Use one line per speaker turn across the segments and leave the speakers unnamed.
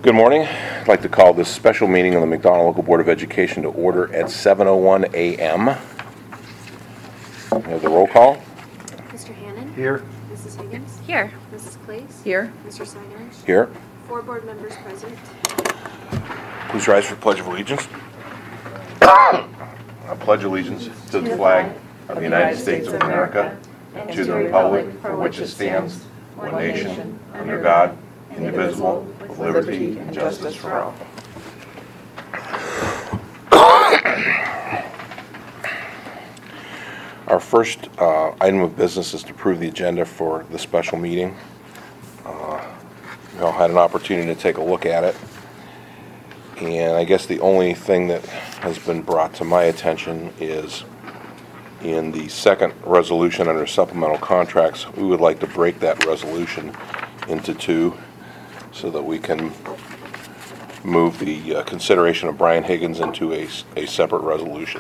Good morning. I'd like to call this special meeting of the McDonald Local Board of Education to order at 7:01 a.m. We have the roll call.
Mr. Hannon?
Here.
Mrs. Higgins?
Here.
Mrs. Claes?
Here.
Mr. Simonich?
Here.
4 board members present.
Please rise for Pledge of Allegiance. I pledge allegiance to the flag of the United States of America and to the republic for which it stands, one nation, under God, indivisible, with liberty and justice for all. Our first item of business is to approve the agenda for the special meeting. We all had an opportunity to take a look at it. And I guess the only thing that has been brought to my attention is in the second resolution under supplemental contracts, we would like to break that resolution into two so that we can move the consideration of Brian Higgins into a separate resolution.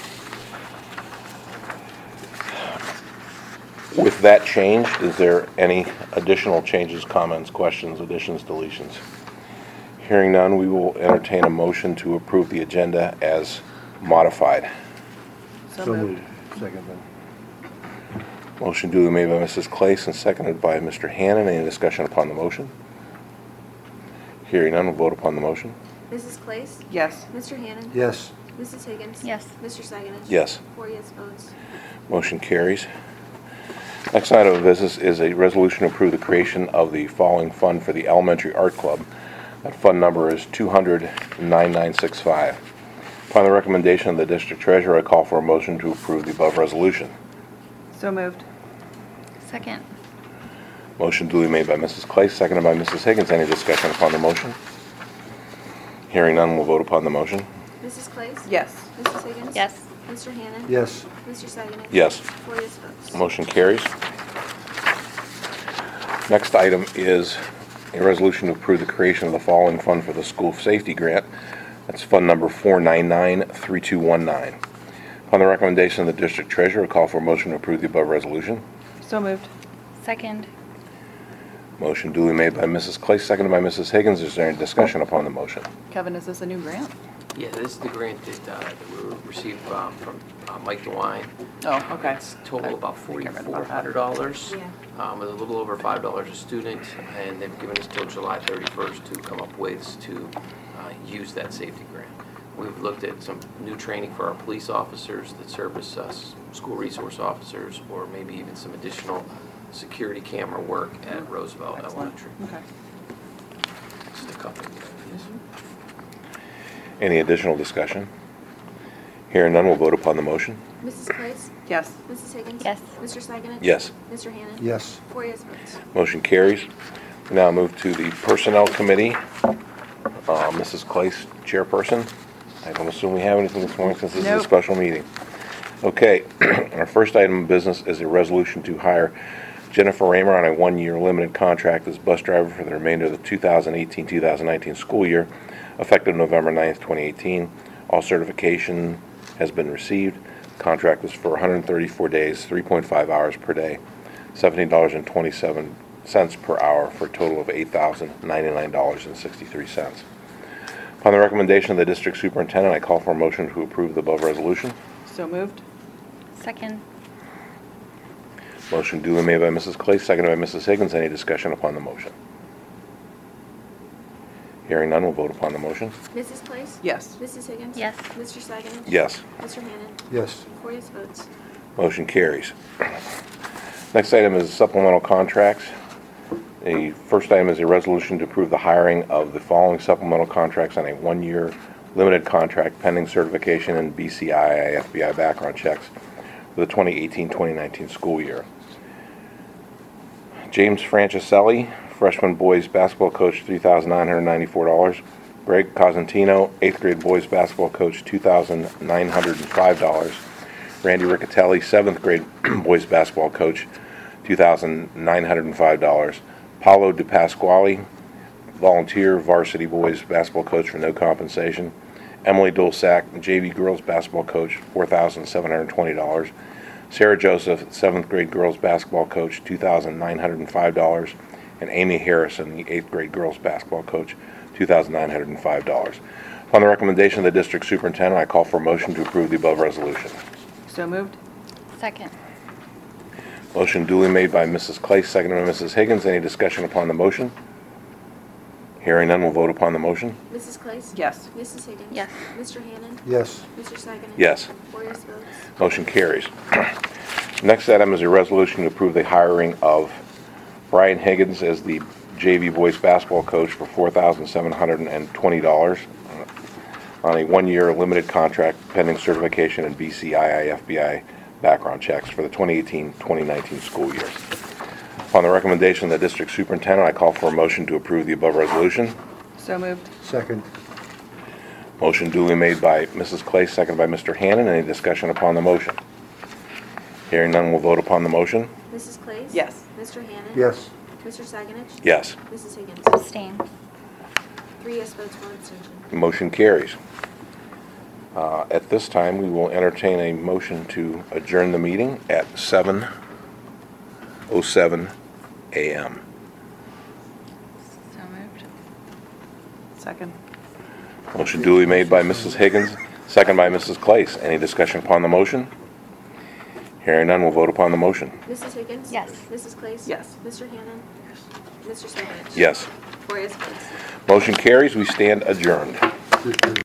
With that change, is there any additional changes, comments, questions, additions, deletions? Hearing none, we will entertain a motion to approve the agenda as modified.
So moved. Second then.
Motion duly made by Mrs. Claes and seconded by Mr. Hannon. Any discussion upon the motion? Hearing none, we'll vote upon the motion.
Mrs. Claes?
Yes.
Mr. Hannon?
Yes.
Mrs. Higgins?
Yes.
Mr. Simonich?
Yes.
4 yes votes.
Motion carries. Next item of business is a resolution to approve the creation of the following fund for the Elementary Art Club. That fund number is $200,9965. Upon the recommendation of the District Treasurer, I call for a motion to approve the above resolution.
So moved. Second.
Motion duly made by Mrs. Clay, seconded by Mrs. Higgins. Any discussion upon the motion? Hearing none, we'll vote upon the motion.
Mrs. Claes?
Yes.
Mrs. Higgins?
Yes.
Mr. Hannon?
Yes.
Mr. Simonich?
Yes.
4 yes votes.
Motion carries. Next item is a resolution to approve the creation of the following fund for the school safety grant. That's fund number 4993219. Upon the recommendation of the District Treasurer, I call for a motion to approve the above resolution.
So moved. Second.
Motion duly made by Mrs. Clay, seconded by Mrs. Higgins. Is there any discussion upon the motion?
Kevin, is this a new grant?
Yeah, this is the grant that we received from Mike DeWine.
Oh, okay.
It's total about
think I read about that.
$4,400,
Yeah.
with a little over $5 a student, and they've given us till July 31st to come up with to use that safety grant. We've looked at some new training for our police officers that service us, school resource officers, or maybe even some additional security camera work at Roosevelt Elementary.
Okay.
Just a couple of ideas.
Any additional discussion? Hearing none, we'll vote upon the motion.
Mrs. Claes?
Yes.
Mrs. Higgins?
Yes.
Mr. Simonich?
Yes.
Mr. Hannon?
Yes.
4 yes votes.
Motion carries. We now move to the Personnel Committee. Mrs. Clay, chairperson. I don't assume we have anything this morning since this is a
Nope.
special meeting. Okay, our first item of business is a resolution to hire Jennifer Raymer on a 1-year limited contract as bus driver for the remainder of the 2018-2019 school year, effective November 9th, 2018. All certification has been received. Contract was for 134 days, 3.5 hours per day, $17.27 per hour, for a total of $8,099.63. Upon the recommendation of the district superintendent, I call for a motion to approve the above resolution.
So moved. Second.
Motion duly made by Mrs. Clay, seconded by Mrs. Higgins. Any discussion upon the motion? Hearing none, we'll vote upon the motion.
Mrs. Claes?
Yes.
Mrs. Higgins?
Yes.
Mr. Simonich?
Yes.
Mr. Hannon?
Yes.
4 yes votes.
Motion carries. Next item is supplemental contracts. The first item is a resolution to approve the hiring of the following supplemental contracts on a 1-year limited contract pending certification and BCI FBI background checks for the 2018-2019 school year. James Franchiselli, freshman boys basketball coach, $3,994. Greg Cosentino, 8th grade boys basketball coach, $2,905. Randy Riccatelli, 7th grade boys basketball coach, $2,905. Paulo DePasquale, volunteer varsity boys basketball coach for no compensation. Emily Dulsack, JV girls basketball coach, $4,720. Sarah Joseph, 7th grade girls basketball coach, $2,905. And Amy Harrison, the 8th grade girls basketball coach, $2,905. Upon the recommendation of the district superintendent, I call for a motion to approve the above resolution.
So moved.
Second.
Motion duly made by Mrs. Clay, seconded by Mrs. Higgins. Any discussion upon the motion? Hearing none, we'll vote upon the motion.
Mrs. Clace?
Yes.
Mrs. Higgins?
Yes.
Mr. Hannon?
Yes.
Mr. Saganich?
Yes.
4 yes votes.
Motion carries. Next item is a resolution to approve the hiring of Brian Higgins as the JV boys basketball coach for $4,720 on a one-year limited contract pending certification and BCII FBI background checks for the 2018-2019 school year. Upon the recommendation of the district superintendent, I call for a motion to approve the above resolution.
So moved.
Second.
Motion duly made by Mrs. Clay, seconded by Mr. Hannon. Any discussion upon the motion? Hearing none, we'll vote upon the motion.
Mrs. Clace?
Yes.
Mr. Hannon?
Yes.
Mr. Saganich?
Yes.
Mrs. Higgins?
Abstain.
3 yes votes, 1 abstention.
Motion carries. At this time, we will entertain a motion to adjourn the meeting at 7:07 a.m.
So moved.
Second.
Motion duly made by Mrs. Higgins, second by Mrs. Clace. Any discussion upon the motion? Hearing none, we'll vote upon the motion.
Mrs. Higgins?
Yes.
Mrs. Clace?
Yes.
Mr. Hannon? Mr. Saganich?
Yes.
4 yes votes.
Motion carries. We stand adjourned.